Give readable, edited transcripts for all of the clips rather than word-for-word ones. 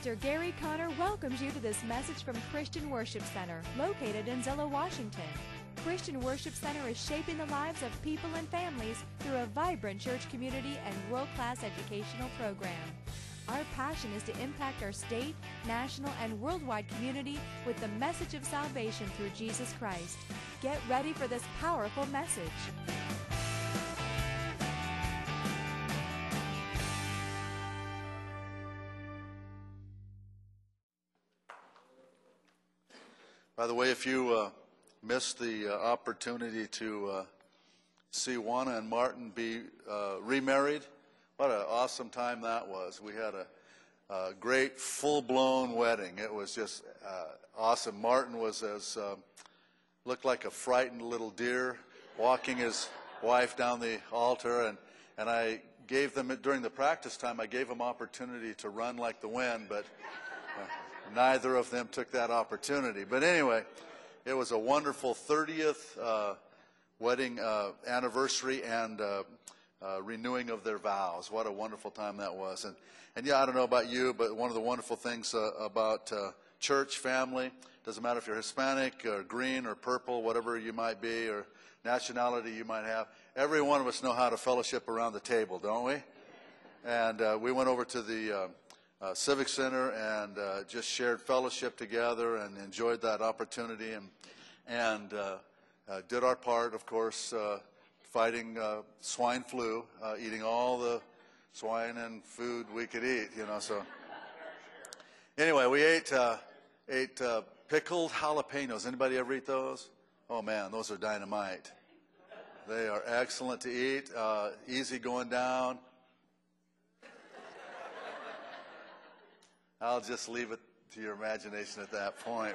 Pastor Gary Conner welcomes you to this message from Christian Worship Center, located in Zillow, Washington. Christian Worship Center is shaping the lives of people and families through a vibrant church community and world-class educational program. Our passion is to impact our state, national, and worldwide community with the message of salvation through Jesus Christ. Get ready for this powerful message. By the way, if you missed the opportunity to see Juana and Martin be remarried, what an awesome time that was. We had a great full-blown wedding. It was just awesome. Martin was looked like a frightened little deer walking his wife down the altar, and I gave them, during the practice time, I gave them opportunity to run like the wind, but neither of them took that opportunity. But anyway, it was a wonderful 30th wedding anniversary and renewing of their vows. What a wonderful time that was. And yeah, I don't know about you, but one of the wonderful things about church family, doesn't matter if you're Hispanic or green or purple, whatever you might be, or nationality you might have, every one of us know how to fellowship around the table, don't we? And we went over to the Civic Center and just shared fellowship together and enjoyed that opportunity and did our part, of course, fighting swine flu, eating all the swine and food we could eat, you know. So anyway, we ate pickled jalapenos. Anybody ever eat those? Oh man, those are dynamite. They are excellent to eat, easy going down. I'll just leave it to your imagination at that point.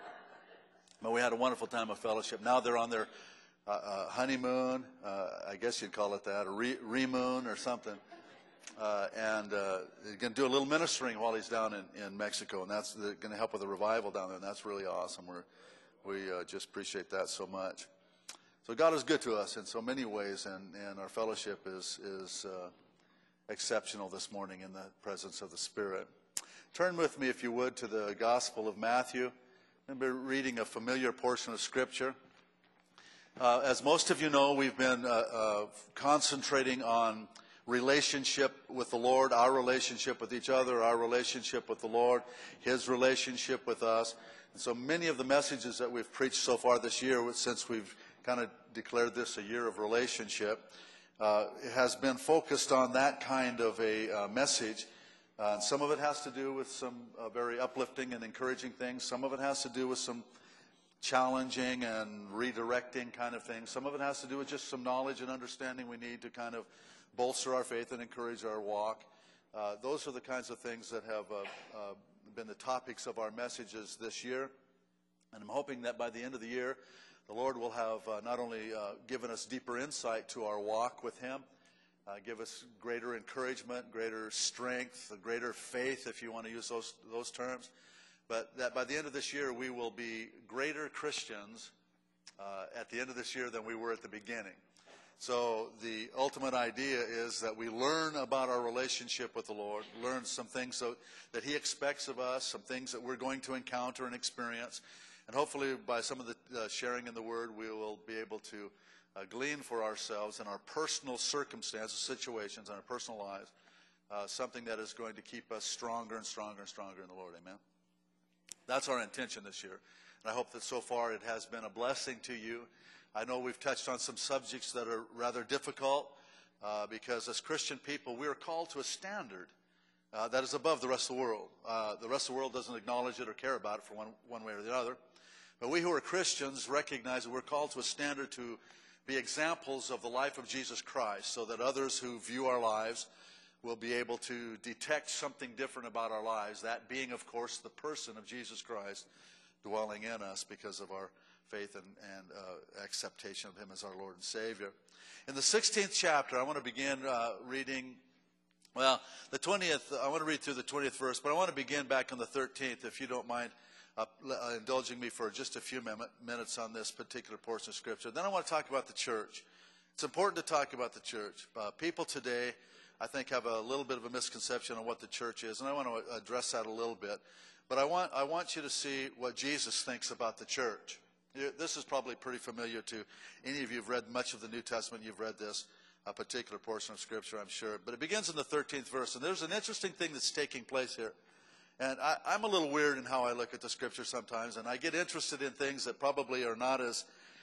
But we had a wonderful time of fellowship. Now they're on their honeymoon, I guess you'd call it that, or re-moon or something. And he's going to do a little ministering while he's down in Mexico, and that's going to help with the revival down there, and that's really awesome. We just appreciate that so much. So God is good to us in so many ways, and our fellowship is exceptional this morning in the presence of the Spirit. Turn with me, if you would, to the Gospel of Matthew. I'm going to be reading a familiar portion of Scripture. As most of you know, we've been concentrating on relationship with the Lord, our relationship with each other, our relationship with the Lord, His relationship with us. And so many of the messages that we've preached so far this year, since we've kind of declared this a year of relationship, has been focused on that kind of a message. Some of it has to do with some very uplifting and encouraging things. Some of it has to do with some challenging and redirecting kind of things. Some of it has to do with just some knowledge and understanding we need to kind of bolster our faith and encourage our walk. Those are the kinds of things that have been the topics of our messages this year. And I'm hoping that by the end of the year, the Lord will have not only given us deeper insight to our walk with Him, give us greater encouragement, greater strength, greater faith, if you want to use those terms. But that by the end of this year, we will be greater Christians at the end of this year than we were at the beginning. So the ultimate idea is that we learn about our relationship with the Lord, learn some things that He expects of us, some things that we're going to encounter and experience. And hopefully by some of the sharing in the Word, we will be able to glean for ourselves in our personal circumstances, situations, in our personal lives, something that is going to keep us stronger and stronger and stronger in the Lord. Amen. That's our intention this year. And I hope that so far it has been a blessing to you. I know we've touched on some subjects that are rather difficult because as Christian people, we are called to a standard that is above the rest of the world. The rest of the world doesn't acknowledge it or care about it for one way or the other. But we who are Christians recognize that we're called to a standard to be examples of the life of Jesus Christ so that others who view our lives will be able to detect something different about our lives, that being, of course, the person of Jesus Christ dwelling in us because of our faith and acceptation of Him as our Lord and Savior. In the 16th chapter, I want to begin reading, the 20th, I want to read through the 20th verse, but I want to begin back on the 13th, if you don't mind indulging me for just a few minutes on this particular portion of Scripture. Then I want to talk about the church. It's important to talk about the church. People today I think, have a little bit of a misconception on what the church is, and I want to address that a little bit. But I want you to see what Jesus thinks about the church. This is probably pretty familiar to any of you who've read much of the New Testament. You've read this, a particular portion of Scripture, I'm sure. But it begins in the 13th verse, and there's an interesting thing that's taking place here. And I'm a little weird in how I look at the Scripture sometimes, and I get interested in things that probably are not as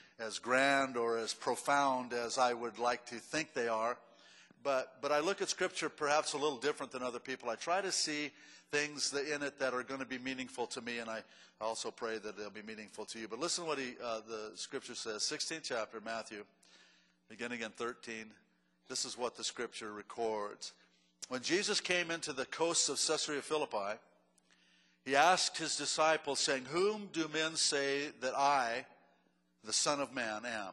grand or as profound as I would like to think they are. But I look at Scripture perhaps a little different than other people. I try to see things in it that are going to be meaningful to me, and I also pray that they'll be meaningful to you. But listen to what the Scripture says. 16th chapter, Matthew, beginning in 13. This is what the Scripture records. When Jesus came into the coasts of Caesarea Philippi, he asked his disciples, saying, "Whom do men say that I, the Son of Man, am?"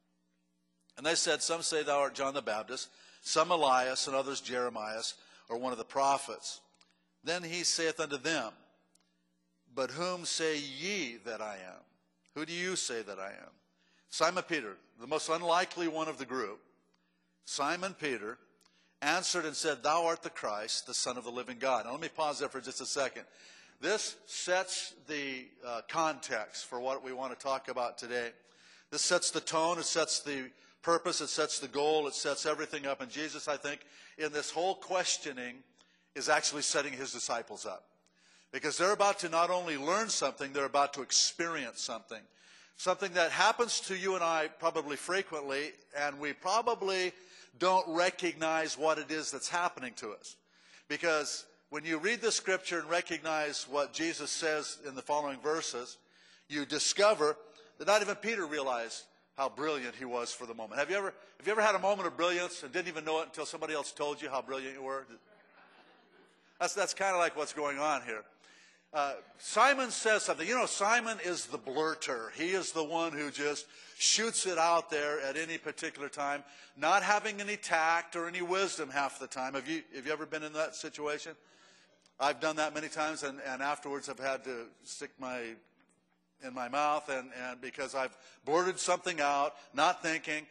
And they said, "Some say thou art John the Baptist, some Elias, and others Jeremiah, or one of the prophets." Then he saith unto them, "But whom say ye that I am? Who do you say that I am?" Simon Peter, the most unlikely one of the group, Simon Peter, answered and said, "Thou art the Christ, the Son of the living God." Now let me pause there for just a second. This sets the context for what we want to talk about today. This sets the tone, it sets the purpose, it sets the goal, it sets everything up. And Jesus, I think, in this whole questioning, is actually setting his disciples up. Because they're about to not only learn something, they're about to experience something. Something that happens to you and I probably frequently, and we probably don't recognize what it is that's happening to us. Because when you read the Scripture and recognize what Jesus says in the following verses, you discover that not even Peter realized how brilliant he was for the moment. Have you ever had a moment of brilliance and didn't even know it until somebody else told you how brilliant you were? That's kind of like what's going on here. Simon says something. You know, Simon is the blurter. He is the one who just shoots it out there at any particular time, not having any tact or any wisdom half the time. Have you ever been in that situation? I've done that many times, and afterwards I've had to stick in my mouth, and because I've blurted something out, not thinking,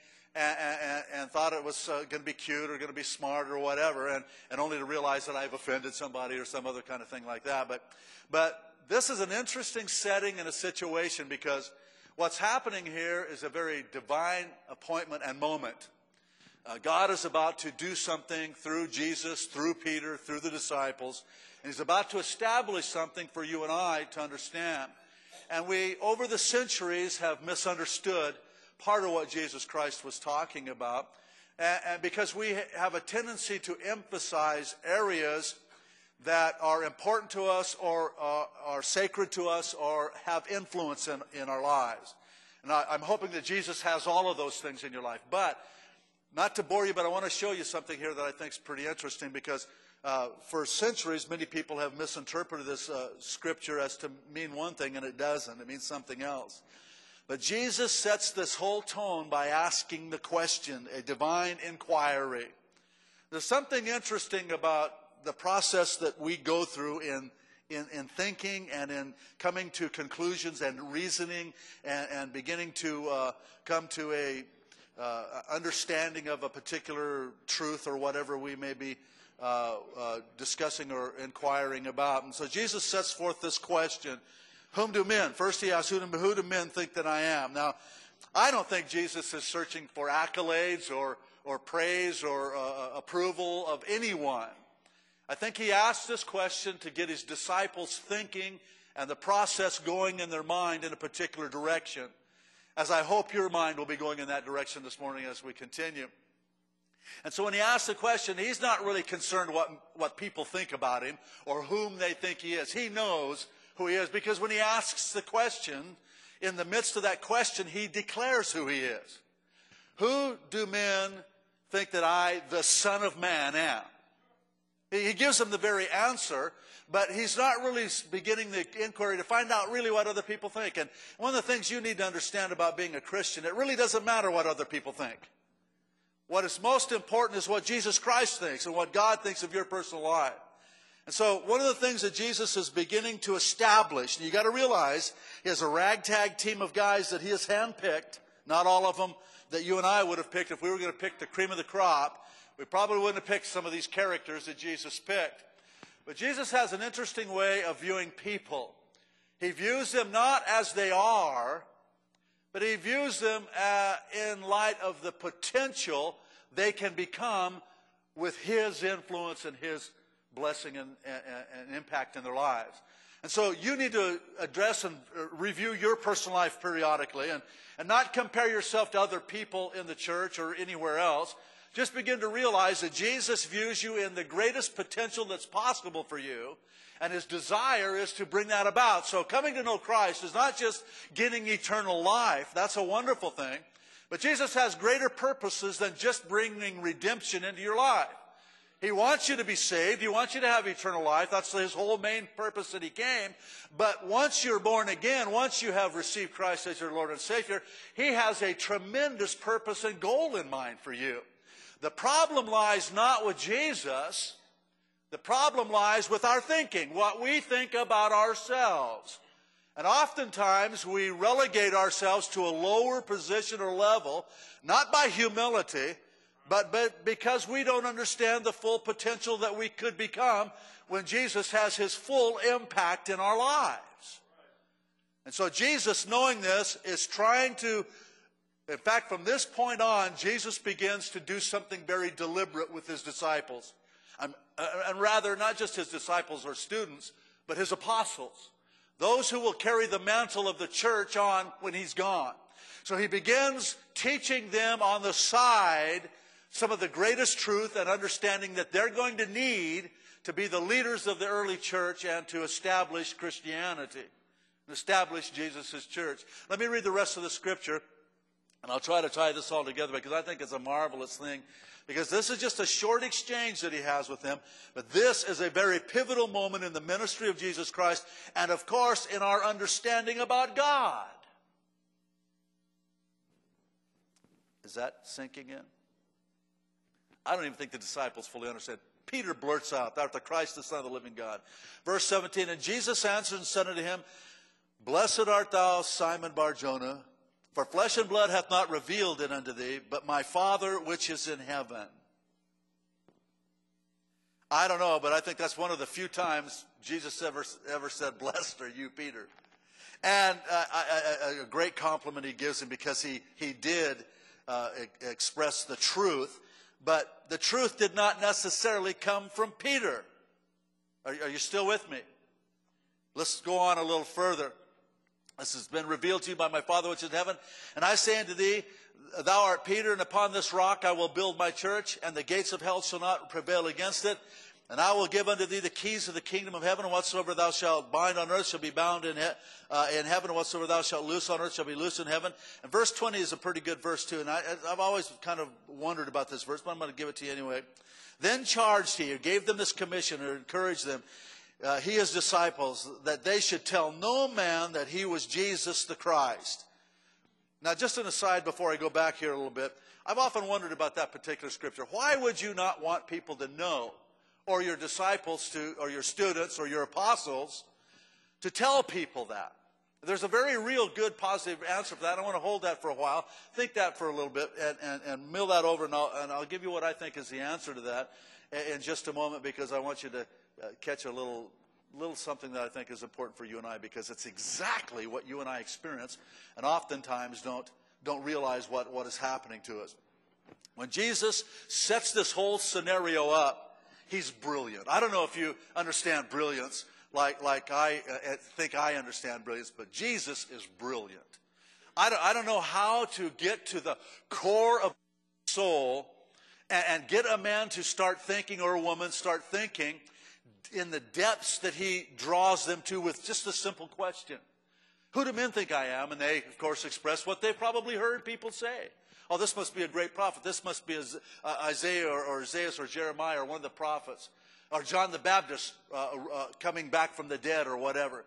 and thought it was going to be cute or going to be smart or whatever, and only to realize that I've offended somebody or some other kind of thing like that. But this is an interesting setting and a situation, because what's happening here is a very divine appointment and moment. God is about to do something through Jesus, through Peter, through the disciples, and he's about to establish something for you and I to understand. And we, over the centuries, have misunderstood part of what Jesus Christ was talking about, and because we have a tendency to emphasize areas that are important to us or are sacred to us or have influence in our lives. And I'm hoping that Jesus has all of those things in your life. But, not to bore you, but I want to show you something here that I think is pretty interesting, because for centuries, many people have misinterpreted this Scripture as to mean one thing, and it doesn't. It means something else. But Jesus sets this whole tone by asking the question, a divine inquiry. There's something interesting about the process that we go through in thinking and in coming to conclusions and reasoning and beginning to come to a understanding of a particular truth or whatever we may be discussing or inquiring about. And so Jesus sets forth this question. Whom do men? First he asks, who do men think that I am? Now, I don't think Jesus is searching for accolades or praise or approval of anyone. I think he asked this question to get his disciples thinking and the process going in their mind in a particular direction, as I hope your mind will be going in that direction this morning as we continue. And so when he asks the question, he's not really concerned what people think about him or whom they think he is. He knows who he is, because when he asks the question, in the midst of that question, he declares who he is. Who do men think that I, the Son of Man, am? He gives them the very answer, but he's not really beginning the inquiry to find out really what other people think. And one of the things you need to understand about being a Christian, it really doesn't matter what other people think. What is most important is what Jesus Christ thinks and what God thinks of your personal life. And so one of the things that Jesus is beginning to establish, and you got to realize he has a ragtag team of guys that he has handpicked, not all of them that you and I would have picked if we were going to pick the cream of the crop, we probably wouldn't have picked some of these characters that Jesus picked. But Jesus has an interesting way of viewing people. He views them not as they are, but he views them in light of the potential they can become with his influence and his blessing and impact in their lives. And so you need to address and review your personal life periodically and not compare yourself to other people in the church or anywhere else. Just begin to realize that Jesus views you in the greatest potential that's possible for you, and his desire is to bring that about. So coming to know Christ is not just getting eternal life. That's a wonderful thing. But Jesus has greater purposes than just bringing redemption into your life. He wants you to be saved. He wants you to have eternal life. That's his whole main purpose that he came. But once you're born again, once you have received Christ as your Lord and Savior, he has a tremendous purpose and goal in mind for you. The problem lies not with Jesus. The problem lies with our thinking, what we think about ourselves. And oftentimes we relegate ourselves to a lower position or level, not by humility, but because we don't understand the full potential that we could become when Jesus has his full impact in our lives. And so Jesus, knowing this, is trying to, in fact, from this point on, Jesus begins to do something very deliberate with his disciples. And rather, not just his disciples or students, but his apostles. Those who will carry the mantle of the church on when he's gone. So he begins teaching them on the side some of the greatest truth and understanding that they're going to need to be the leaders of the early church and to establish Christianity, and establish Jesus' church. Let me read the rest of the scripture, and I'll try to tie this all together because I think it's a marvelous thing. Because this is just a short exchange that he has with them, but this is a very pivotal moment in the ministry of Jesus Christ and, of course, in our understanding about God. Is that sinking in? I don't even think the disciples fully understand. Peter blurts out, "Thou art the Christ, the Son of the living God." Verse 17, "And Jesus answered and said unto him, Blessed art thou, Simon Bar-Jonah, for flesh and blood hath not revealed it unto thee, but my Father which is in heaven." I don't know, but I think that's one of the few times Jesus ever said, "Blessed are you, Peter." And a great compliment he gives him because he did express the truth. But the truth did not necessarily come from Peter. Are you still with me? Let's go on a little further. "This has been revealed to you by my Father which is in heaven. And I say unto thee, Thou art Peter, and upon this rock I will build my church, and the gates of hell shall not prevail against it. And I will give unto thee the keys of the kingdom of heaven, and whatsoever thou shalt bind on earth shall be bound in heaven, and whatsoever thou shalt loose on earth shall be loosed in heaven." And verse 20 is a pretty good verse too, and I've always kind of wondered about this verse, but I'm going to give it to you anyway. "Then charged he," or gave them this commission, or encouraged them, he his disciples, that they should tell no man that he was Jesus the Christ. Now, just an aside before I go back here a little bit, I've often wondered about that particular scripture. Why would you not want people to know, or your disciples to, or your students, or your apostles, to tell people that? There's a very real, good, positive answer for that. I want to hold that for a while, think that for a little bit, and mill that over, and I'll give you what I think is the answer to that in just a moment, because I want you to catch a little something that I think is important for you and I, because it's exactly what you and I experience, and oftentimes don't realize what is happening to us. When Jesus sets this whole scenario up, he's brilliant. I don't know if you understand brilliance like I think I understand brilliance, but Jesus is brilliant. I don't know how to get to the core of the soul and get a man to start thinking, or a woman start thinking, in the depths that he draws them to with just a simple question. "Who do men think I am?" And they, of course, express what they've probably heard people say. "Oh, this must be a great prophet. This must be Isaiah or Isaiah or Jeremiah or one of the prophets. Or John the Baptist coming back from the dead," or whatever.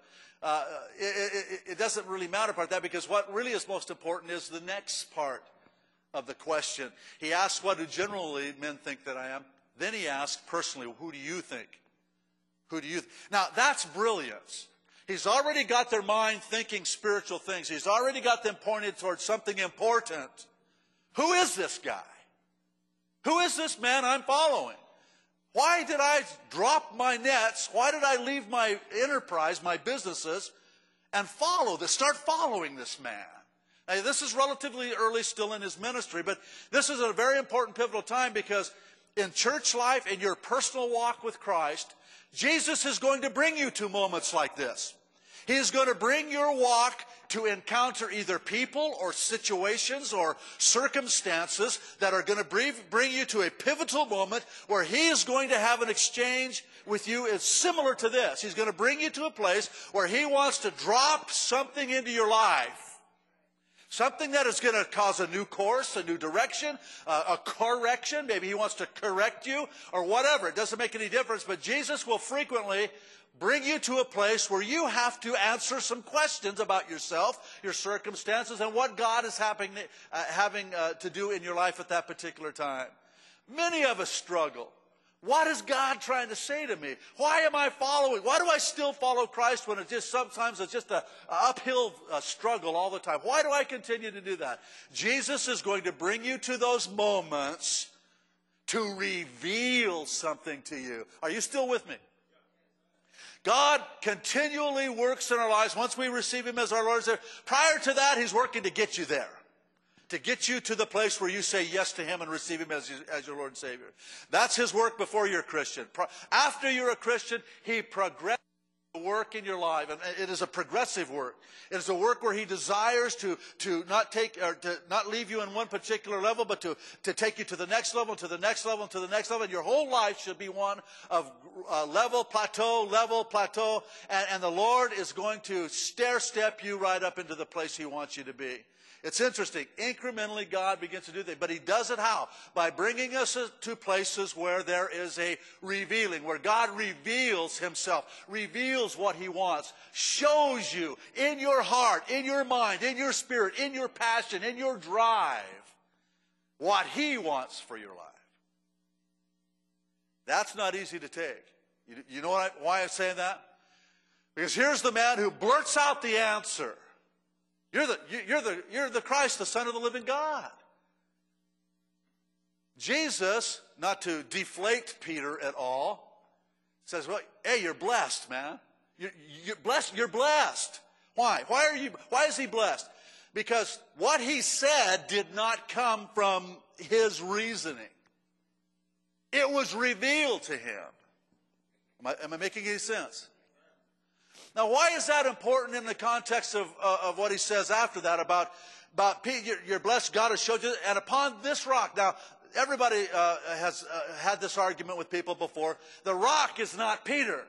It doesn't really matter about that, because what really is most important is the next part of the question. He asks, "What do generally men think that I am?" Then he asks personally, "Who do you think?" Who do you Now, that's brilliance. He's already got their mind thinking spiritual things. He's already got them pointed towards something important. Who is this guy? Who is this man I'm following? Why did I drop my nets? Why did I leave my enterprise, my businesses, and start following this man? Now, this is relatively early still in his ministry, but this is a very important pivotal time because in church life, in your personal walk with Christ, Jesus is going to bring you to moments like this. He is going to bring your walk to encounter either people or situations or circumstances that are going to bring you to a pivotal moment where He is going to have an exchange with you. It's similar to this. He's going to bring you to a place where He wants to drop something into your life. Something that is going to cause a new course, a new direction, a correction. Maybe He wants to correct you or whatever. It doesn't make any difference. But Jesus will frequently bring you to a place where you have to answer some questions about yourself, your circumstances, and what God is having to do in your life at that particular time. Many of us struggle. What is God trying to say to me? Why am I following? Why do I still follow Christ when sometimes it's just an uphill struggle all the time? Why do I continue to do that? Jesus is going to bring you to those moments to reveal something to you. Are you still with me? God continually works in our lives once we receive Him as our Lord and Savior. Prior to that, He's working to get you there. To get you to the place where you say yes to Him and receive Him as your Lord and Savior. That's His work before you're a Christian. After you're a Christian, He progresses the work in your life. And it is a progressive work. It is a work where He desires to not leave you in one particular level, but to take you to the next level, to the next level, and to the next level. And your whole life should be one of level, plateau. And the Lord is going to stair-step you right up into the place He wants you to be. It's interesting. Incrementally, God begins to do that. But He does it how? By bringing us to places where there is a revealing, where God reveals Himself, reveals what He wants, shows you in your heart, in your mind, in your spirit, in your passion, in your drive, what He wants for your life. That's not easy to take. You know why I'm saying that? Because here's the man who blurts out the answer. You're the Christ, the Son of the living God. Jesus, not to deflate Peter at all, says, well, hey, you're blessed, man. You're blessed. You're blessed. Why? Why is he blessed? Because what he said did not come from his reasoning. It was revealed to him. Am I making any sense? Now, why is that important in the context of what he says after that about Peter, you're blessed, God has showed you, and upon this rock. Now, everybody has had this argument with people before. The rock is not Peter.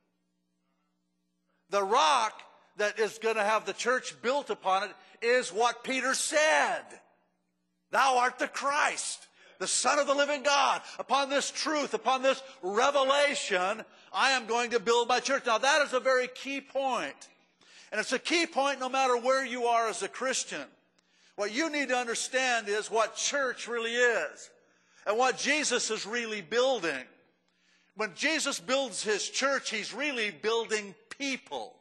The rock that is going to have the church built upon it is what Peter said. Thou art the Christ, the Son of the living God. Upon this truth, upon this revelation, I am going to build my church. Now, that is a very key point. And it's a key point no matter where you are as a Christian. What you need to understand is what church really is and what Jesus is really building. When Jesus builds His church, He's really building people.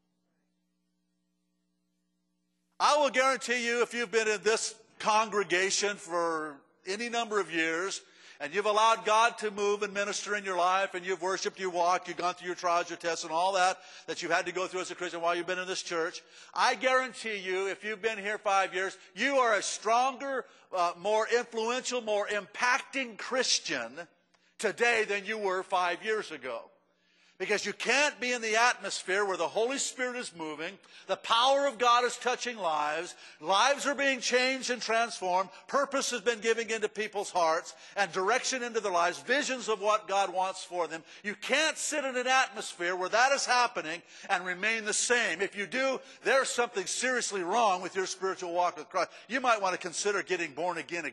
I will guarantee you, if you've been in this congregation for any number of years, and you've allowed God to move and minister in your life, and you've worshiped, you walked, you've gone through your trials, your tests, and all that you've had to go through as a Christian while you've been in this church, I guarantee you, if you've been here 5 years, you are a stronger, more influential, more impacting Christian today than you were 5 years ago. Because you can't be in the atmosphere where the Holy Spirit is moving, the power of God is touching lives, lives are being changed and transformed, purpose has been given into people's hearts, and direction into their lives, visions of what God wants for them. You can't sit in an atmosphere where that is happening and remain the same. If you do, there's something seriously wrong with your spiritual walk with Christ. You might want to consider getting born again.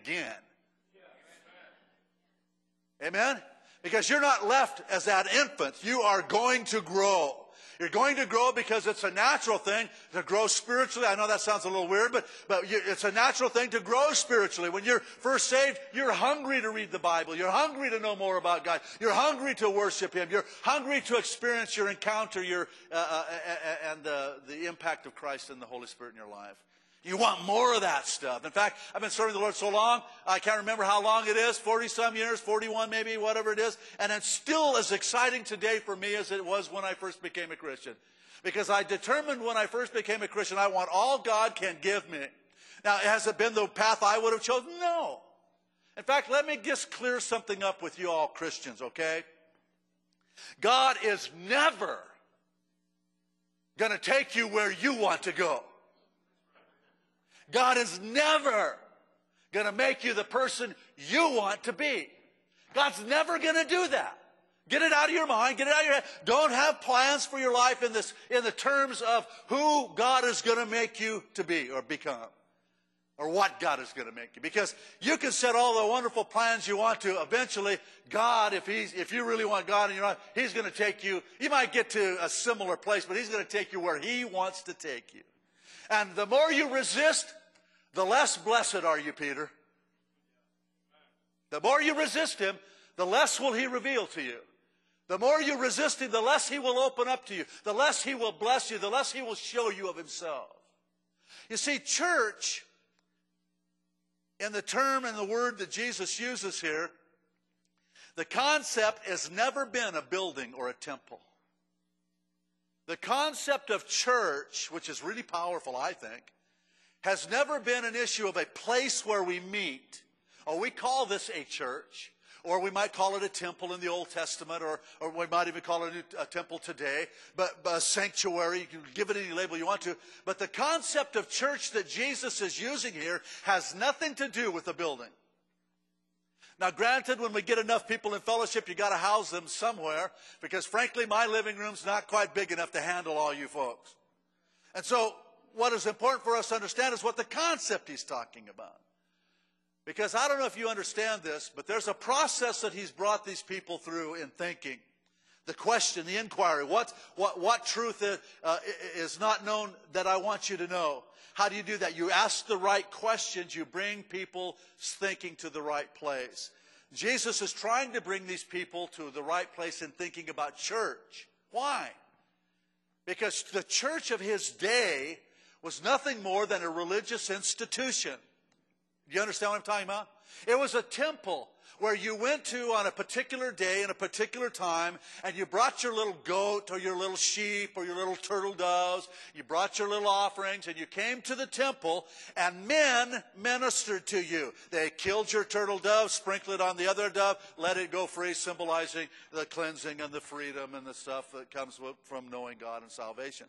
Amen? Because you're not left as that infant. You are going to grow. You're going to grow because it's a natural thing to grow spiritually. I know that sounds a little weird, but it's a natural thing to grow spiritually. When you're first saved, you're hungry to read the Bible. You're hungry to know more about God. You're hungry to worship Him. You're hungry to experience your encounter and the impact of Christ and the Holy Spirit in your life. You want more of that stuff. In fact, I've been serving the Lord so long, I can't remember how long it is, 40-some years, 41 maybe, whatever it is. And it's still as exciting today for me as it was when I first became a Christian. Because I determined when I first became a Christian, I want all God can give me. Now, has it been the path I would have chosen? No. In fact, let me just clear something up with you all Christians, okay? God is never going to take you where you want to go. God is never going to make you the person you want to be. God's never going to do that. Get it out of your mind. Get it out of your head. Don't have plans for your life in the terms of who God is going to make you to be or become. Or what God is going to make you. Because you can set all the wonderful plans you want to. Eventually, God, if you really want God in your life, He's going to take you. You might get to a similar place, but He's going to take you where He wants to take you. And the more you resist, the less blessed are you, Peter. The more you resist Him, the less will He reveal to you. The more you resist Him, the less He will open up to you. The less He will bless you. The less He will show you of Himself. You see, church, in the term and the word that Jesus uses here, the concept has never been a building or a temple. The concept of church, which is really powerful, I think, has never been an issue of a place where we meet. Oh, we call this a church. Or we might call it a temple in the Old Testament, or we might even call it a temple today, but a sanctuary. You can give it any label you want to. But the concept of church that Jesus is using here has nothing to do with the building. Now, granted, when we get enough people in fellowship, you got to house them somewhere, because frankly, my living room's not quite big enough to handle all you folks. And so, what is important for us to understand is what the concept he's talking about. Because I don't know if you understand this, but there's a process that he's brought these people through in thinking. The question, the inquiry, what truth is not known that I want you to know? How do you do that? You ask the right questions. You bring people's thinking to the right place. Jesus is trying to bring these people to the right place in thinking about church. Why? Because the church of his day was nothing more than a religious institution. Do you understand what I'm talking about? It was a temple where you went to on a particular day and a particular time, and you brought your little goat or your little sheep or your little turtle doves. You brought your little offerings, and you came to the temple, and men ministered to you. They killed your turtle dove, sprinkled it on the other dove, let it go free, symbolizing the cleansing and the freedom and the stuff that comes from knowing God and salvation.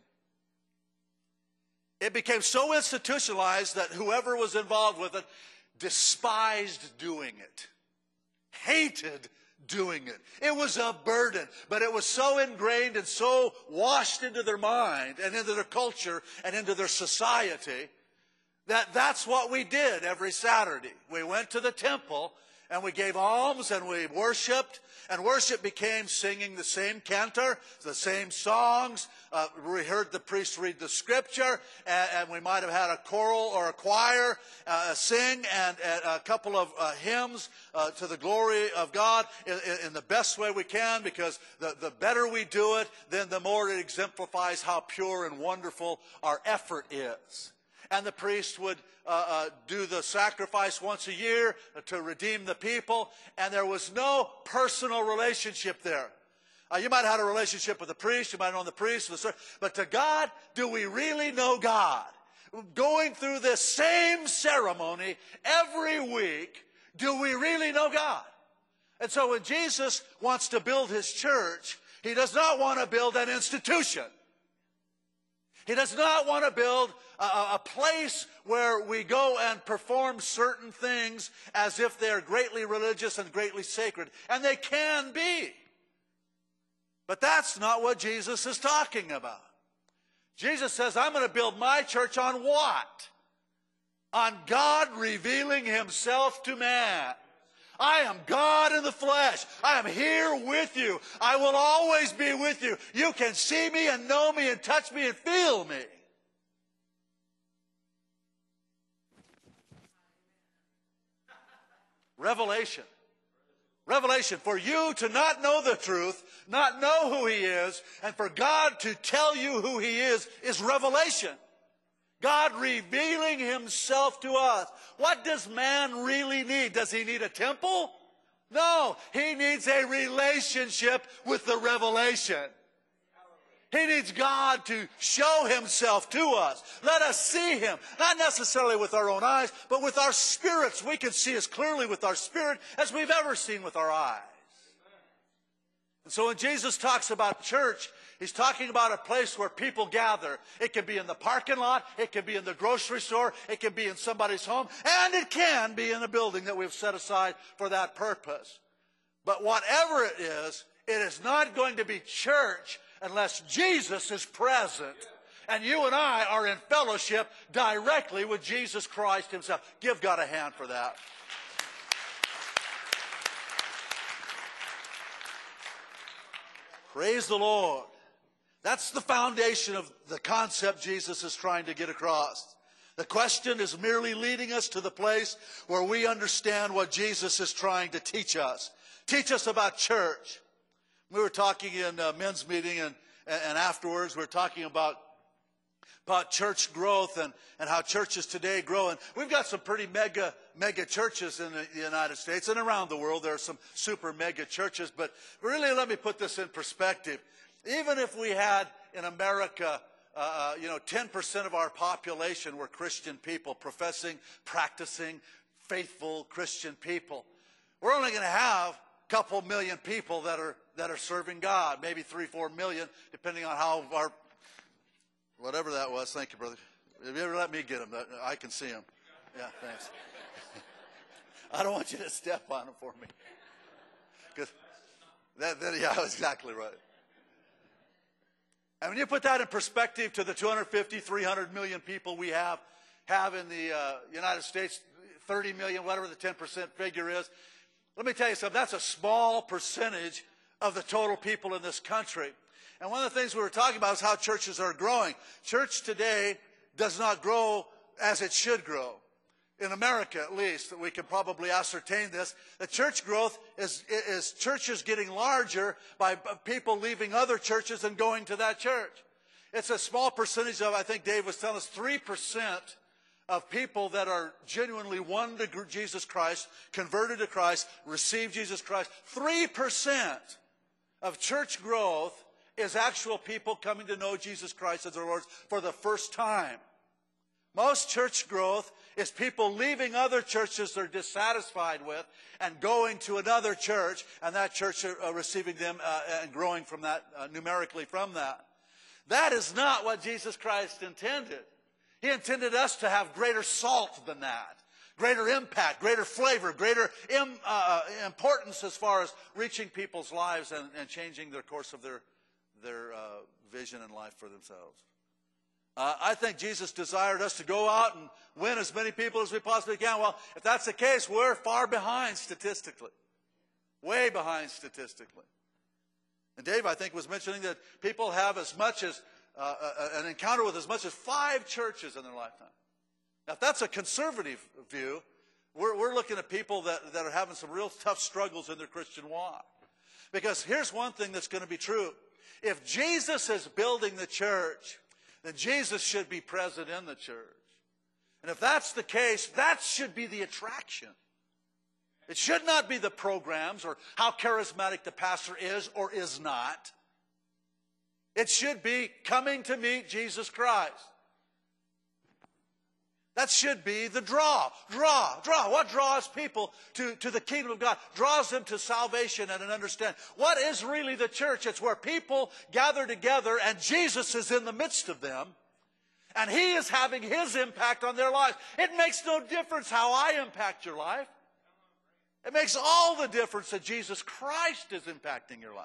It became so institutionalized that whoever was involved with it despised doing it, hated doing it. It was a burden, but it was so ingrained and so washed into their mind and into their culture and into their society that that's what we did every Saturday. We went to the temple and we gave alms and we worshiped. And worship became singing the same cantor, the same songs. We heard the priest read the scripture, and we might have had a choral or a choir sing, and a couple of hymns to the glory of God in the best way we can, because the better we do it, then the more it exemplifies how pure and wonderful our effort is. And the priest would do the sacrifice once a year to redeem the people, and there was no personal relationship there. You might have had a relationship with the priest, you might have known the priest, but to God, do we really know God? Going through this same ceremony every week, do we really know God? And so when Jesus wants to build his church, he does not want to build an institution. He does not want to build a place where we go and perform certain things as if they're greatly religious and greatly sacred. And they can be. But that's not what Jesus is talking about. Jesus says, I'm going to build my church on what? On God revealing himself to man. I am God in the flesh. I am here with you. I will always be with you. You can see me and know me and touch me and feel me. Revelation. Revelation. For you to not know the truth, not know who he is, and for God to tell you who he is revelation. God revealing himself to us. What does man really need? Does he need a temple? No, he needs a relationship with the revelation. He needs God to show himself to us. Let us see him, not necessarily with our own eyes, but with our spirits. We can see as clearly with our spirit as we've ever seen with our eyes. And so when Jesus talks about church, he's talking about a place where people gather. It can be in the parking lot, it can be in the grocery store, it can be in somebody's home, and it can be in a building that we've set aside for that purpose. But whatever it is not going to be church unless Jesus is present and you and I are in fellowship directly with Jesus Christ himself. Give God a hand for that. Praise the Lord. That's the foundation of the concept Jesus is trying to get across. The question is merely leading us to the place where we understand what Jesus is trying to teach us. Teach us about church. We were talking in a men's meeting and afterwards we were talking about church growth and how churches today grow. And we've got some pretty mega churches in the United States and around the world. There are some super mega churches. But really, let me put this in perspective. Even if we had in America, 10% of our population were Christian people, professing, practicing, faithful Christian people, we're only going to have a couple million people that are serving God, maybe 3-4 million, depending on how our, whatever that was. Thank you, brother. Have you ever let me get them? I can see them. Yeah, thanks. I don't want you to step on them for me. Because yeah, that's exactly right. And when you put that in perspective to the 250, 300 million people we have in the United States, 30 million, whatever the 10% figure is, let me tell you something. That's a small percentage of the total people in this country. And one of the things we were talking about is how churches are growing. Church today does not grow as it should grow. In America, at least, we can probably ascertain this. The church growth is churches getting larger by people leaving other churches and going to that church. It's a small percentage of, I think Dave was telling us, 3% of people that are genuinely won to Jesus Christ, converted to Christ, received Jesus Christ. 3% of church growth is actual people coming to know Jesus Christ as their Lord for the first time. Most church growth is people leaving other churches they're dissatisfied with and going to another church, and that church receiving them and growing from that, numerically from that. That is not what Jesus Christ intended. He intended us to have greater salt than that, greater impact, greater flavor, greater importance as far as reaching people's lives and changing their course of their vision in life for themselves. I think Jesus desired us to go out and win as many people as we possibly can. Well, if that's the case, we're far behind statistically. Way behind statistically. And Dave, I think, was mentioning that people have as much as an encounter with as much as 5 churches in their lifetime. Now, if that's a conservative view, we're looking at people that are having some real tough struggles in their Christian walk. Because here's one thing that's going to be true. If Jesus is building the church, then Jesus should be present in the church. And if that's the case, that should be the attraction. It should not be the programs or how charismatic the pastor is or is not. It should be coming to meet Jesus Christ. That should be the draw. What draws people to the kingdom of God? Draws them to salvation and an understanding. What is really the church? It's where people gather together and Jesus is in the midst of them. And He is having His impact on their lives. It makes no difference how I impact your life. It makes all the difference that Jesus Christ is impacting your life.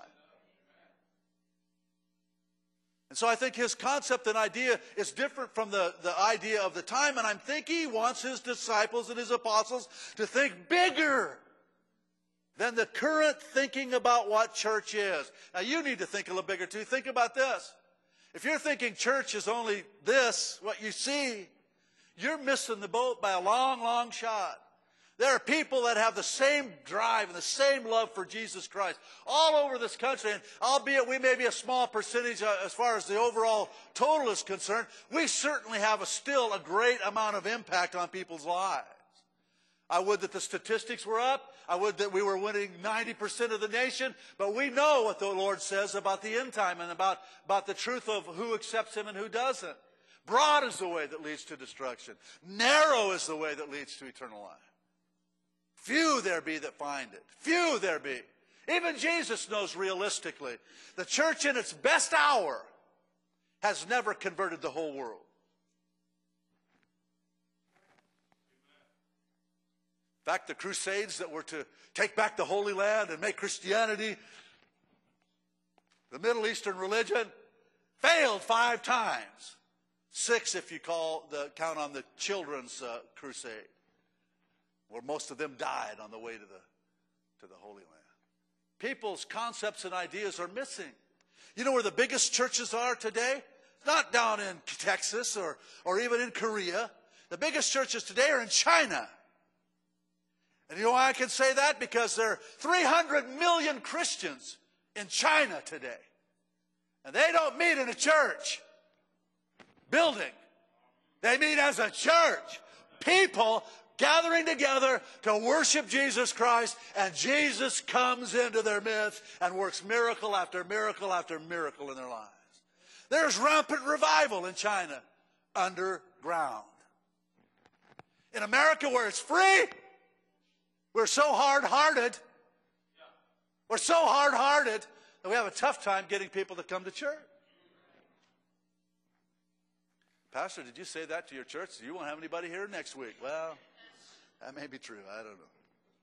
And so I think his concept and idea is different from the idea of the time. And I'm thinking he wants his disciples and his apostles to think bigger than the current thinking about what church is. Now you need to think a little bigger too. Think about this. If you're thinking church is only this, what you see, you're missing the boat by a long, long shot. There are people that have the same drive and the same love for Jesus Christ all over this country. And albeit we may be a small percentage as far as the overall total is concerned, we certainly have still a great amount of impact on people's lives. I would that the statistics were up. I would that we were winning 90% of the nation. But we know what the Lord says about the end time and about the truth of who accepts him and who doesn't. Broad is the way that leads to destruction. Narrow is the way that leads to eternal life. Few there be that find it. Few there be. Even Jesus knows realistically, the church in its best hour has never converted the whole world. In fact, the crusades that were to take back the Holy Land and make Christianity the Middle Eastern religion failed 5 times. 6 if you count on the children's crusade, where most of them died on the way to the Holy Land. People's concepts and ideas are missing. You know where the biggest churches are today? Not down in Texas or even in Korea. The biggest churches today are in China. And you know why I can say that? Because there are 300 million Christians in China today. And they don't meet in a church building. They meet as a church. People gathering together to worship Jesus Christ, and Jesus comes into their midst and works miracle after miracle after miracle in their lives. There's rampant revival in China underground. In America, where it's free, we're so hard-hearted. We're so hard-hearted that we have a tough time getting people to come to church. Pastor, did you say that to your church? You won't have anybody here next week. Well, that may be true. I don't know.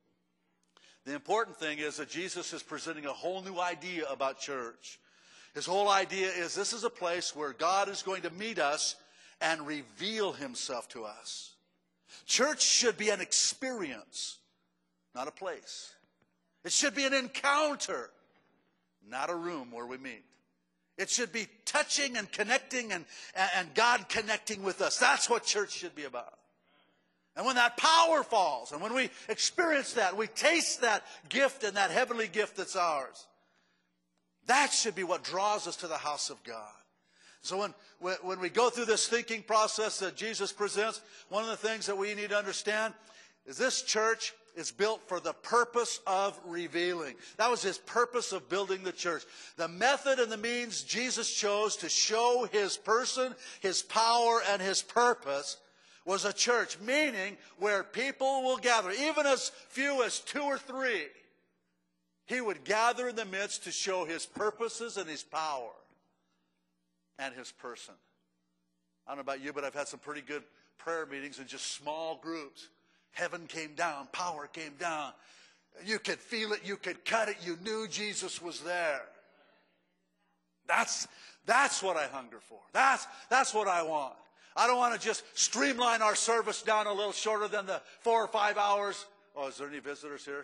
The important thing is that Jesus is presenting a whole new idea about church. His whole idea is this is a place where God is going to meet us and reveal himself to us. Church should be an experience, not a place. It should be an encounter, not a room where we meet. It should be touching and connecting and God connecting with us. That's what church should be about. And when that power falls, and when we experience that, we taste that gift and that heavenly gift that's ours, that should be what draws us to the house of God. So when we go through this thinking process that Jesus presents, one of the things that we need to understand is this church is built for the purpose of revealing. That was his purpose of building the church. The method and the means Jesus chose to show his person, his power, and his purpose was a church, meaning where people will gather, even as few as 2 or 3. He would gather in the midst to show his purposes and his power and his person. I don't know about you, but I've had some pretty good prayer meetings in just small groups. Heaven came down, power came down. You could feel it, you could cut it, you knew Jesus was there. That's what I hunger for. That's what I want. I don't want to just streamline our service down a little shorter than the 4 or 5 hours. Oh, is there any visitors here?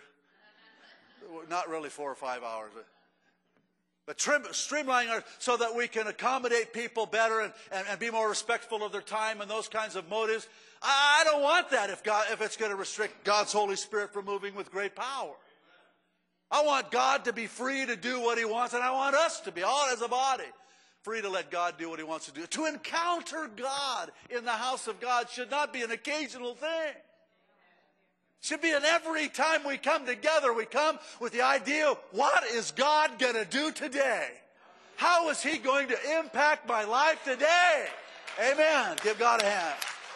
Not really 4 or 5 hours. But streamlining so that we can accommodate people better and be more respectful of their time and those kinds of motives. I don't want that if it's going to restrict God's Holy Spirit from moving with great power. I want God to be free to do what he wants, and I want us to be, all as a body, free to let God do what he wants to do. To encounter God in the house of God should not be an occasional thing. It should be an every time we come together, we come with the idea, what is God going to do today? How is he going to impact my life today? Amen. Give God a hand.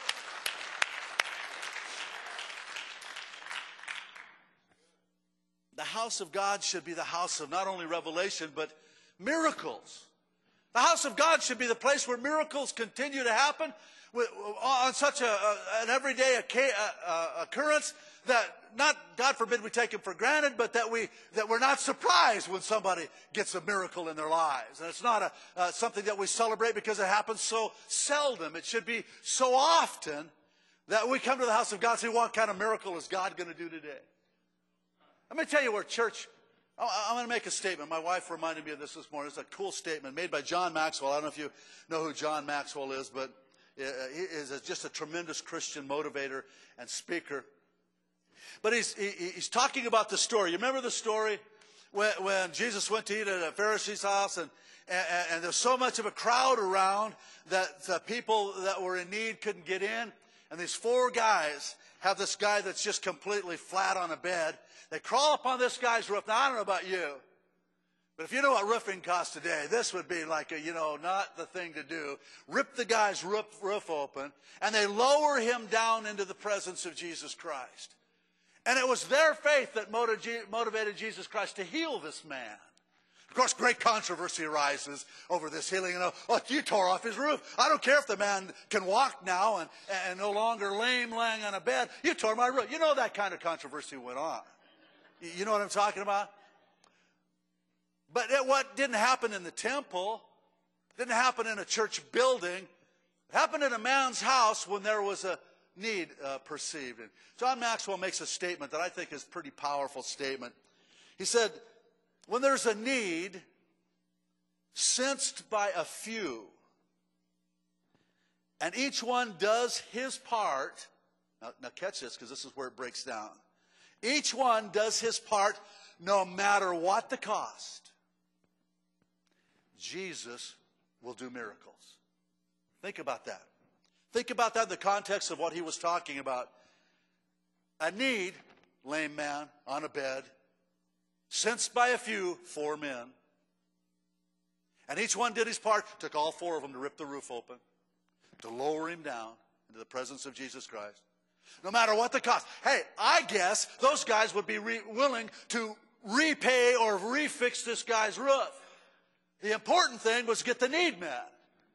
The house of God should be the house of not only revelation, but miracles. The house of God should be the place where miracles continue to happen on such an everyday occurrence that, not, God forbid, we take them for granted, but that we're not surprised when somebody gets a miracle in their lives. And it's not something that we celebrate because it happens so seldom. It should be so often that we come to the house of God and say, what kind of miracle is God going to do today? Let me tell you where church, I'm going to make a statement. My wife reminded me of this morning. It's a cool statement made by John Maxwell. I don't know if you know who John Maxwell is, but he is just a tremendous Christian motivator and speaker. But he's talking about the story. You remember the story when Jesus went to eat at a Pharisee's house and there's so much of a crowd around that the people that were in need couldn't get in. And these 4 guys have this guy that's just completely flat on a bed. They crawl up on this guy's roof. Now, I don't know about you, but if you know what roofing costs today, this would be like not the thing to do. Rip the guy's roof open, and they lower him down into the presence of Jesus Christ. And it was their faith that motivated Jesus Christ to heal this man. Of course, great controversy arises over this healing. You tore off his roof. I don't care if the man can walk now and no longer lame laying on a bed. You tore my roof. You know that kind of controversy went on. You know what I'm talking about? But what didn't happen in the temple, didn't happen in a church building. It happened in a man's house when there was a need perceived. And John Maxwell makes a statement that I think is a pretty powerful statement. He said, when there's a need sensed by a few, and each one does his part, now catch this because this is where it breaks down. Each one does his part no matter what the cost. Jesus will do miracles. Think about that. Think about that in the context of what he was talking about. A need, lame man on a bed, sensed by a few, 4 men. And each one did his part, took all 4 of them to rip the roof open, to lower him down into the presence of Jesus Christ. No matter what the cost. Hey, I guess those guys would be willing to repay or refix this guy's roof. The important thing was get the need met.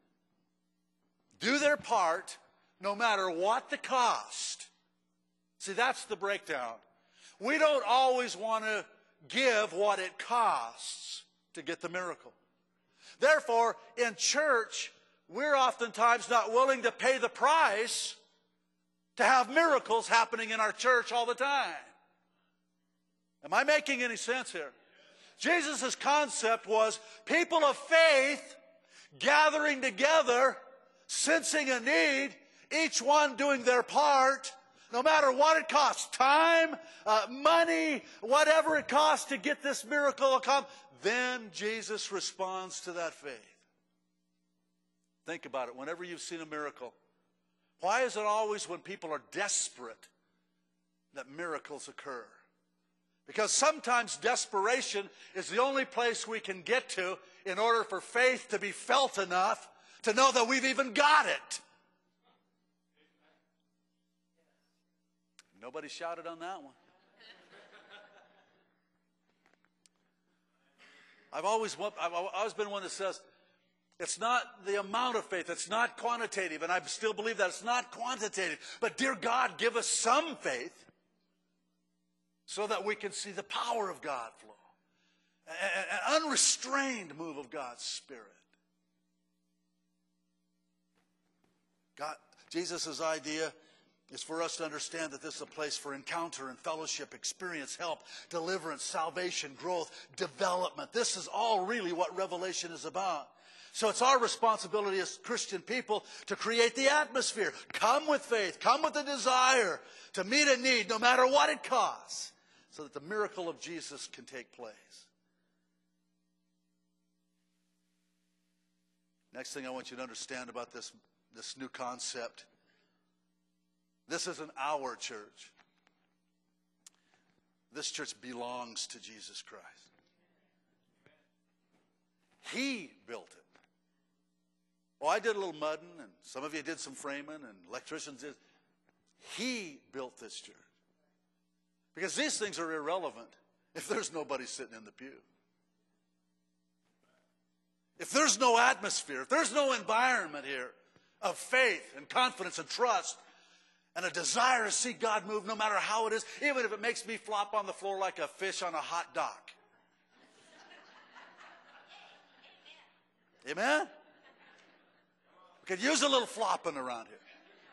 Do their part no matter what the cost. See, that's the breakdown. We don't always want to give what it costs to get the miracle. Therefore, in church, we're oftentimes not willing to pay the price to have miracles happening in our church all the time. Am I making any sense here? Jesus' concept was people of faith gathering together, sensing a need, each one doing their part, no matter what it costs, time, money, whatever it costs to get this miracle accomplished. Then Jesus responds to that faith. Think about it. Whenever you've seen a miracle, why is it always when people are desperate that miracles occur? Because sometimes desperation is the only place we can get to in order for faith to be felt enough to know that we've even got it. Nobody shouted on that one. I've always been one that says, it's not the amount of faith, it's not quantitative, and I still believe that it's not quantitative. But dear God, give us some faith so that we can see the power of God flow. An unrestrained move of God's Spirit. Jesus' idea is for us to understand that this is a place for encounter and fellowship, experience, help, deliverance, salvation, growth, development. This is all really what Revelation is about. So it's our responsibility as Christian people to create the atmosphere. Come with faith, come with a desire to meet a need no matter what it costs, so that the miracle of Jesus can take place. Next thing I want you to understand about this new concept. This isn't our church. This church belongs to Jesus Christ. He built it. Oh, I did a little mudding, and some of you did some framing, and electricians did. He built this church. Because these things are irrelevant if there's nobody sitting in the pew. If there's no atmosphere, if there's no environment here of faith and confidence and trust and a desire to see God move no matter how it is, even if it makes me flop on the floor like a fish on a hot dock. Amen? We could use a little flopping around here.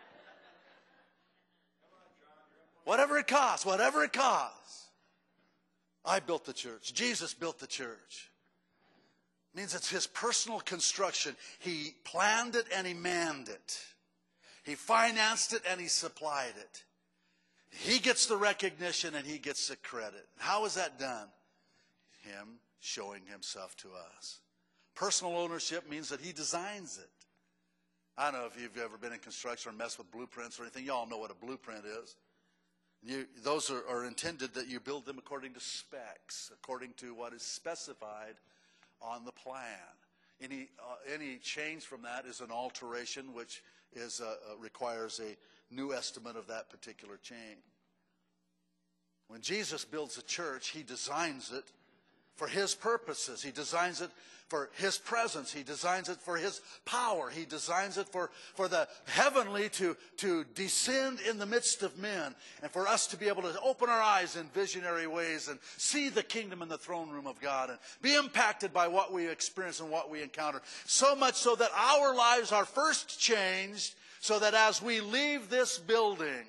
Whatever it costs, whatever it costs. I built the church. Jesus built the church. It means it's his personal construction. He planned it and he manned it. He financed it and he supplied it. He gets the recognition and he gets the credit. How is that done? Him showing himself to us. Personal ownership means that he designs it. I don't know if you've ever been in construction or messed with blueprints or anything. You all know what a blueprint is. Those are intended that you build them according to specs, according to what is specified on the plan. Any change from that is an alteration, which requires a new estimate of that particular change. When Jesus builds a church, he designs it for his purposes. He designs it for his presence. He designs it for his power. He designs it for the heavenly to descend in the midst of men, and for us to be able to open our eyes in visionary ways and see the kingdom in the throne room of God and be impacted by what we experience and what we encounter. So much so that our lives are first changed, so that as we leave this building,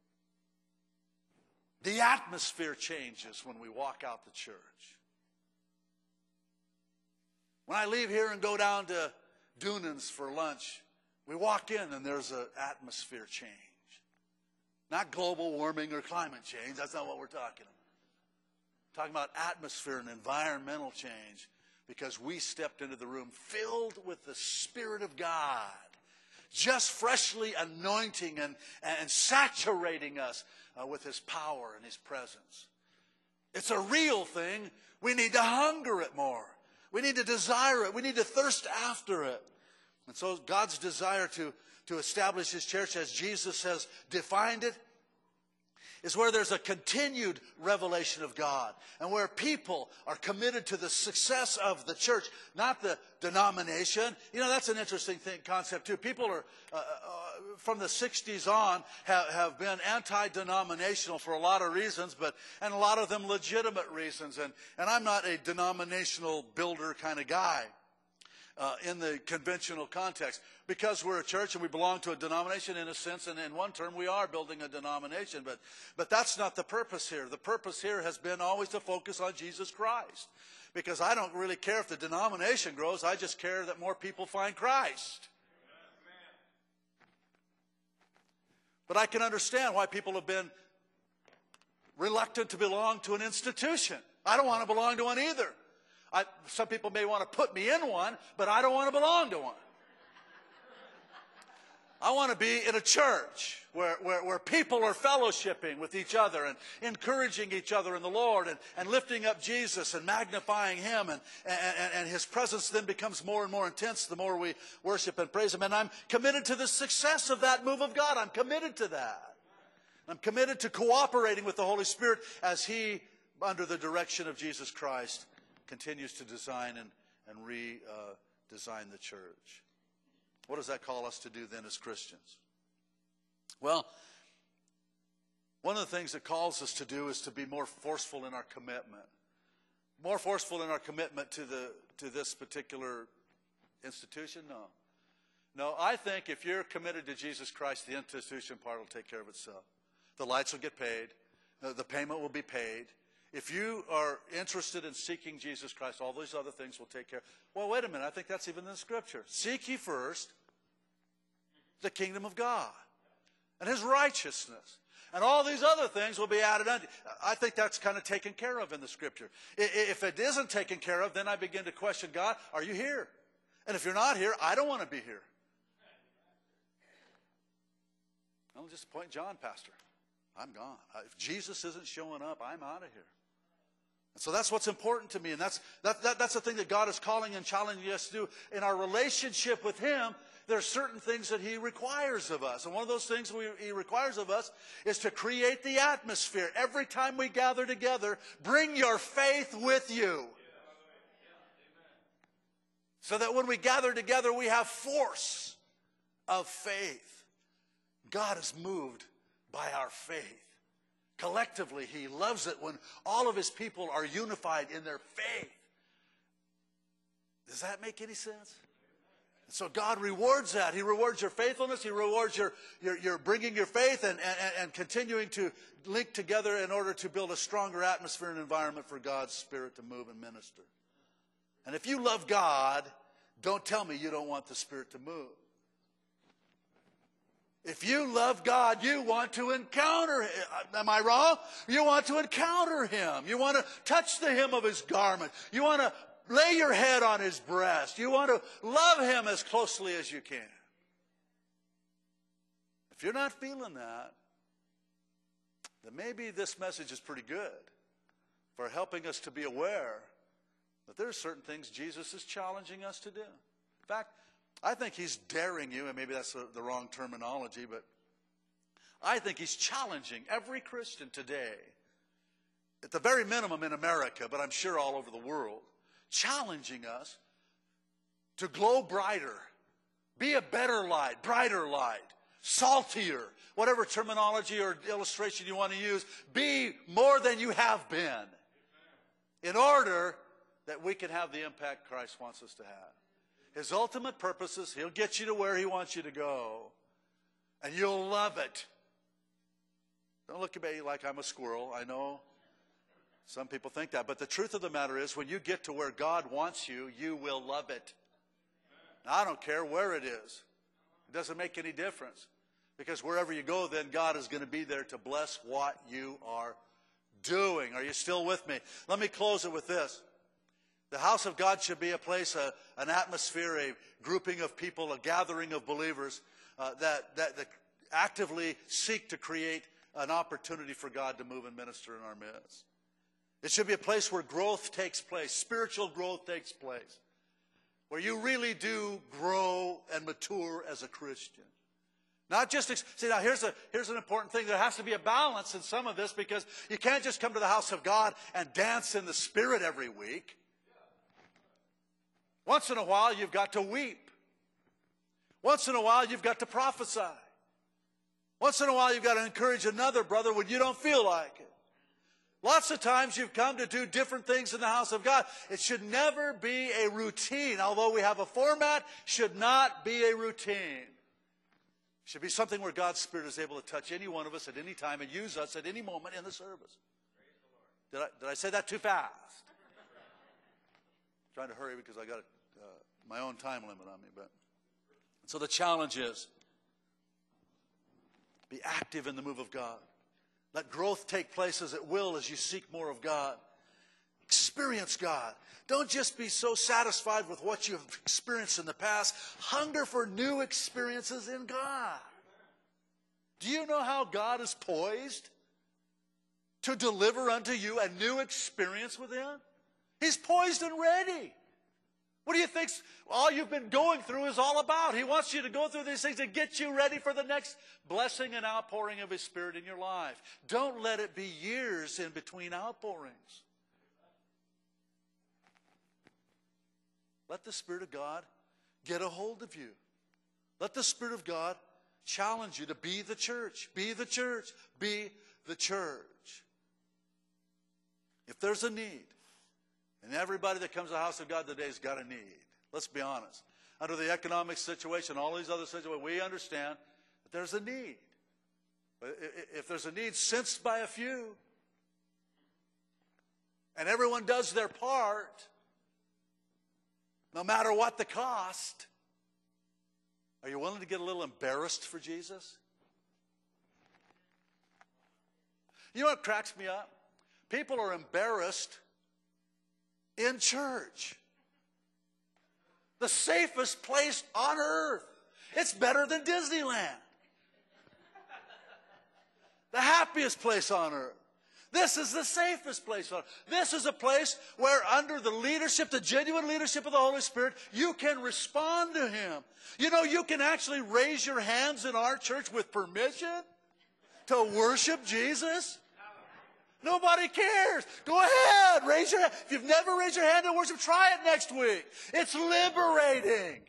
the atmosphere changes when we walk out the church. When I leave here and go down to Dunans for lunch, we walk in and there's an atmosphere change. Not global warming or climate change. That's not what we're talking about. We're talking about atmosphere and environmental change, because we stepped into the room filled with the Spirit of God, just freshly anointing and saturating us with his power and his presence. It's a real thing. We need to hunger it more. We need to desire it. We need to thirst after it. And so God's desire to establish his church as Jesus has defined it is where there's a continued revelation of God, and where people are committed to the success of the church, not the denomination. You know, that's an interesting concept too. People are, from the 60s on, have been anti-denominational for a lot of reasons, and a lot of them legitimate reasons. And I'm not a denominational builder kind of guy. In the conventional context. Because we're a church and we belong to a denomination in a sense, and in one term we are building a denomination, but that's not the purpose here. The purpose here has been always to focus on Jesus Christ. Because I don't really care if the denomination grows, I just care that more people find Christ. But I can understand why people have been reluctant to belong to an institution. I don't want to belong to one either. Some people may want to put me in one, but I don't want to belong to one. I want to be in a church where people are fellowshipping with each other and encouraging each other in the Lord and lifting up Jesus and magnifying him. And his presence then becomes more and more intense the more we worship and praise him. And I'm committed to the success of that move of God. I'm committed to that. I'm committed to cooperating with the Holy Spirit as he, under the direction of Jesus Christ, continues to design and redesign the church. What does that call us to do then as Christians? Well, one of the things it calls us to do is to be more forceful in our commitment. More forceful in our commitment to this particular institution? No, I think if you're committed to Jesus Christ, the institution part will take care of itself. The lights will get paid. The payment will be paid. If you are interested in seeking Jesus Christ, all these other things will take care. Well, wait a minute. I think that's even in the Scripture. Seek ye first the kingdom of God and his righteousness, and all these other things will be added unto you. I think that's kind of taken care of in the Scripture. If it isn't taken care of, then I begin to question, God, are you here? And if you're not here, I don't want to be here. I'll just point John, Pastor. I'm gone. If Jesus isn't showing up, I'm out of here. And so that's what's important to me, and that's the thing that God is calling and challenging us to do. In our relationship with him, there are certain things that he requires of us. And one of those things he requires of us is to create the atmosphere. Every time we gather together, bring your faith with you. So that when we gather together, we have force of faith. God is moved by our faith. Collectively, he loves it when all of his people are unified in their faith. Does that make any sense? And so God rewards that. He rewards your faithfulness. He rewards your bringing your faith and continuing to link together in order to build a stronger atmosphere and environment for God's Spirit to move and minister. And if you love God, don't tell me you don't want the Spirit to move. If you love God, you want to encounter Him. Am I wrong? You want to encounter Him. You want to touch the hem of His garment. You want to lay your head on His breast. You want to love Him as closely as you can. If you're not feeling that, then maybe this message is pretty good for helping us to be aware that there are certain things Jesus is challenging us to do. In fact, I think He's daring you, and maybe that's the wrong terminology, but I think He's challenging every Christian today, at the very minimum in America, but I'm sure all over the world, challenging us to glow brighter, be a better light, brighter light, saltier, whatever terminology or illustration you want to use, be more than you have been, in order that we can have the impact Christ wants us to have. His ultimate purpose is He'll get you to where He wants you to go, and you'll love it. Don't look at me like I'm a squirrel. I know some people think that, but the truth of the matter is, when you get to where God wants you, you will love it. Now, I don't care where it is. It doesn't make any difference, because wherever you go, then God is going to be there to bless what you are doing. Are you still with me? Let me close it with this. The house of God should be a place, an atmosphere, a grouping of people, a gathering of believers that actively seek to create an opportunity for God to move and minister in our midst. It should be a place where growth takes place, spiritual growth takes place, where you really do grow and mature as a Christian. Not just, see, now here's an important thing. There has to be a balance in some of this, because you can't just come to the house of God and dance in the Spirit every week. Once in a while, you've got to weep. Once in a while, you've got to prophesy. Once in a while, you've got to encourage another brother when you don't feel like it. Lots of times, you've come to do different things in the house of God. It should never be a routine. Although we have a format, should not be a routine. It should be something where God's Spirit is able to touch any one of us at any time and use us at any moment in the service. Did I say that too fast? I'm trying to hurry because I got my own time limit on me. But so the challenge is, be active in the move of God. Let growth take place as it will as you seek more of God. Experience God. Don't just be so satisfied with what you've experienced in the past. Hunger for new experiences in God. Do you know how God is poised to deliver unto you a new experience with Him? He's poised and ready. What do you think all you've been going through is all about? He wants you to go through these things to get you ready for the next blessing and outpouring of His Spirit in your life. Don't let it be years in between outpourings. Let the Spirit of God get a hold of you. Let the Spirit of God challenge you to be the church. Be the church. Be the church. If there's a need, and everybody that comes to the house of God today has got a need. Let's be honest. Under the economic situation, all these other situations, we understand that there's a need. But if there's a need sensed by a few, and everyone does their part, no matter what the cost, are you willing to get a little embarrassed for Jesus? You know what cracks me up? People are embarrassed in church. The safest place on earth. It's better than Disneyland. The happiest place on earth. This is the safest place on earth. This is a place where, under the leadership, the genuine leadership of the Holy Spirit, you can respond to Him. You know, you can actually raise your hands in our church with permission to worship Jesus. Nobody cares. Go ahead, raise your hand. If you've never raised your hand to worship, try it next week. It's liberating.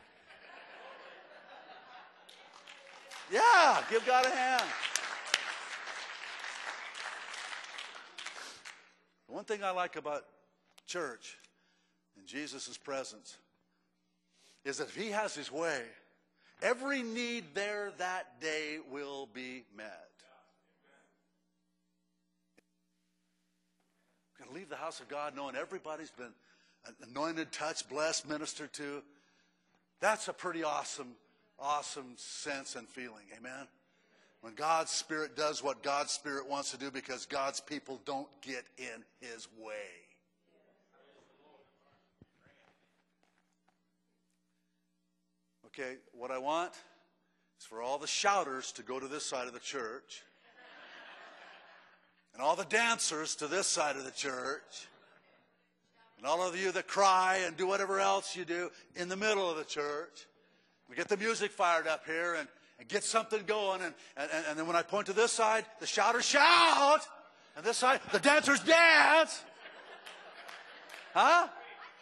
Yeah, give God a hand. One thing I like about church and Jesus' presence is that if He has His way, every need there that day will be met. We're going to leave the house of God knowing everybody's been anointed, touched, blessed, ministered to. That's a pretty awesome awesome sense and feeling. Amen? When God's Spirit does what God's Spirit wants to do because God's people don't get in His way. Okay, what I want is for all the shouters to go to this side of the church. And all the dancers to this side of the church. And all of you that cry and do whatever else you do in the middle of the church. We get the music fired up here and get something going. And then when I point to this side, the shouters shout. And this side, the dancers dance. Huh?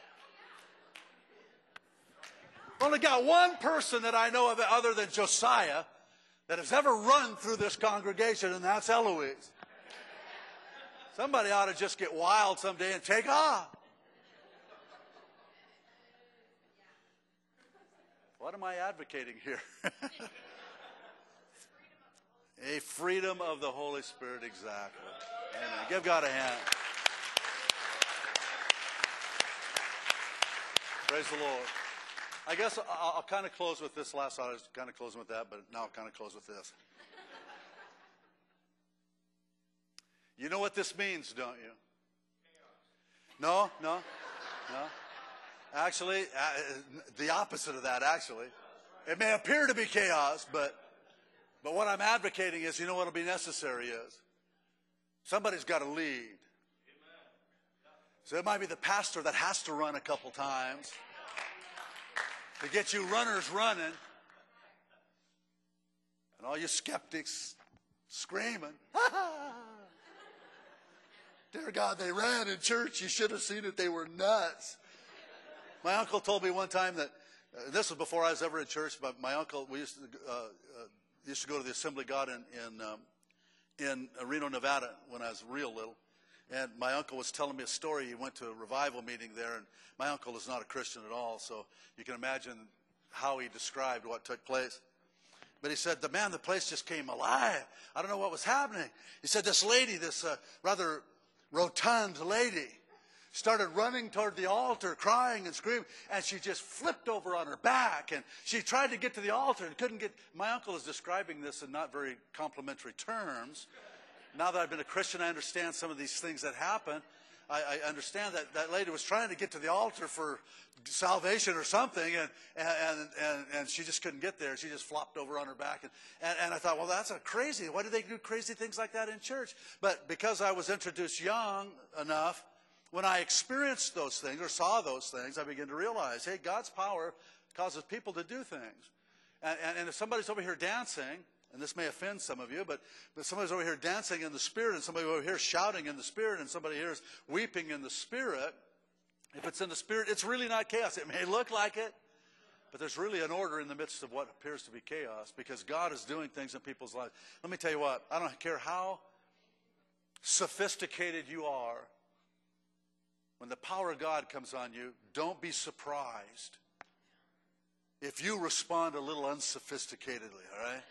I've only got one person that I know of other than Josiah that has ever run through this congregation, and that's Eloise. Somebody ought to just get wild someday and take off. What am I advocating here? A freedom of the Holy Spirit, exactly. Amen. Give God a hand. Praise the Lord. I guess I'll kind of close with this last thought. I was kind of closing with that, but now I'll kind of close with this. You know what this means, don't you? No. Actually, the opposite of that, actually. It may appear to be chaos, but what I'm advocating is, you know what will be necessary is somebody's got to lead. So it might be the pastor that has to run a couple times to get you runners running. And all you skeptics screaming, dear God, they ran in church. You should have seen it. They were nuts. My uncle told me one time that, this was before I was ever in church, but my uncle, we used to go to the Assembly of God in Reno, Nevada when I was real little. And my uncle was telling me a story. He went to a revival meeting there, and my uncle is not a Christian at all, so you can imagine how he described what took place. But he said, the place just came alive. I don't know what was happening. He said this lady, this rather rotund lady, started running toward the altar, crying and screaming, and she just flipped over on her back, and she tried to get to the altar and couldn't get. My uncle is describing this in not very complimentary terms. Now that I've been a Christian, I understand some of these things that happen. I understand that lady was trying to get to the altar for salvation or something, and she just couldn't get there. She just flopped over on her back. And I thought, well, that's crazy. Why do they do crazy things like that in church? But because I was introduced young enough, when I experienced those things or saw those things, I began to realize, hey, God's power causes people to do things. And if somebody's over here dancing, and this may offend some of you, but somebody's over here dancing in the Spirit, and somebody over here shouting in the Spirit, and somebody here is weeping in the Spirit, if it's in the Spirit, it's really not chaos. It may look like it, but there's really an order in the midst of what appears to be chaos, because God is doing things in people's lives. Let me tell you what, I don't care how sophisticated you are, when the power of God comes on you, don't be surprised if you respond a little unsophisticatedly, all right?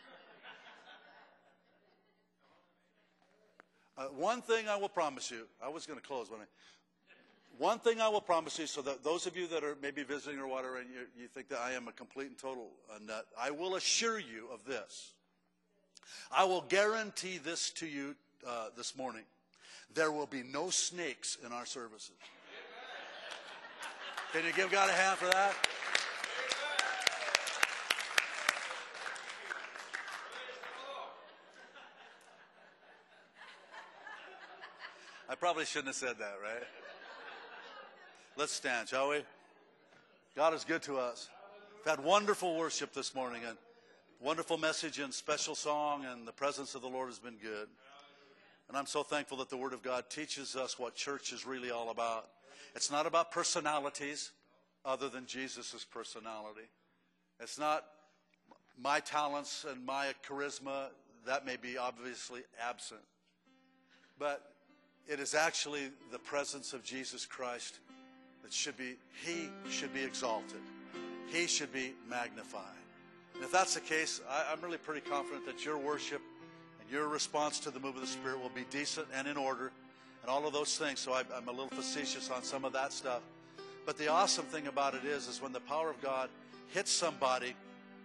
One thing I will promise you, I was going to close when one thing I will promise you, so that those of you that are maybe visiting or whatever, and you think that I am a complete and total nut, I will assure you of this. I will guarantee this to you this morning. There will be no snakes in our services. Can you give God a hand for that? I probably shouldn't have said that, right? Let's stand, shall we? God is good to us. We've had wonderful worship this morning, and wonderful message and special song, and the presence of the Lord has been good. And I'm so thankful that the Word of God teaches us what church is really all about. It's not about personalities other than Jesus' personality. It's not my talents and my charisma. That may be obviously absent. But it is actually the presence of Jesus Christ that He should be exalted. He should be magnified. And if that's the case, I'm really pretty confident that your worship and your response to the move of the Spirit will be decent and in order and all of those things. So I'm a little facetious on some of that stuff. But the awesome thing about it is when the power of God hits somebody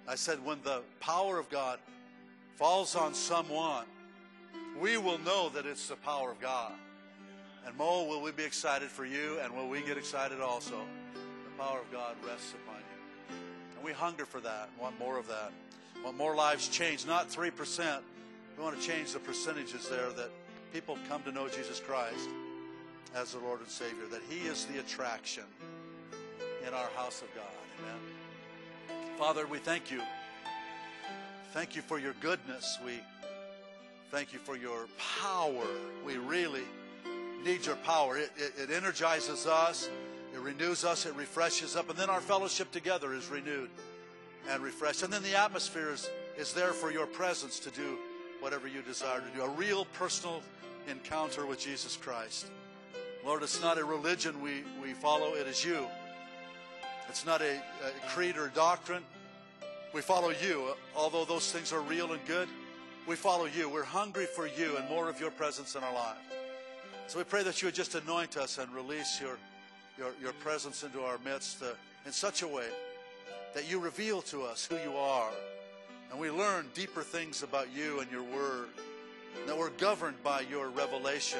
I said, when the power of God falls on someone, we will know that it's the power of God. And Mo, will we be excited for you, and will we get excited also? The power of God rests upon you. And we hunger for that, want more of that. Want more lives changed, not 3%. We want to change the percentages there, that people come to know Jesus Christ as the Lord and Savior, that He is the attraction in our house of God. Amen. Father, we thank you. Thank you for your goodness. We thank you for your power. We really need your power. It energizes us. It renews us. It refreshes us. And then our fellowship together is renewed and refreshed. And then the atmosphere is there for your presence to do whatever you desire to do. A real personal encounter with Jesus Christ. Lord, it's not a religion we follow. It is you. It's not a creed or doctrine. We follow you. Although those things are real and good, we follow you. We're hungry for you and more of your presence in our life. So we pray that you would just anoint us and release your presence into our midst in such a way that you reveal to us who you are. And we learn deeper things about you and your word. And that we're governed by your revelation.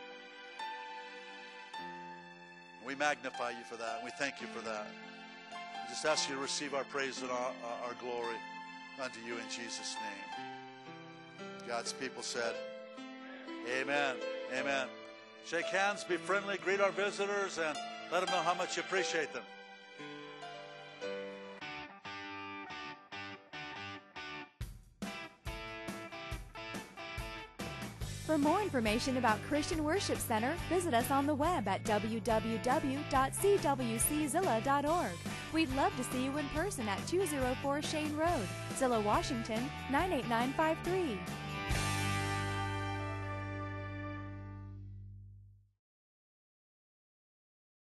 We magnify you for that. And we thank you for that. We just ask you to receive our praise and our glory unto you in Jesus' name. God's people said, amen. Amen. Shake hands, be friendly, greet our visitors, and let them know how much you appreciate them. For more information about Christian Worship Center, visit us on the web at www.cwczilla.org. We'd love to see you in person at 204 Shane Road, Zilla, Washington, 98953.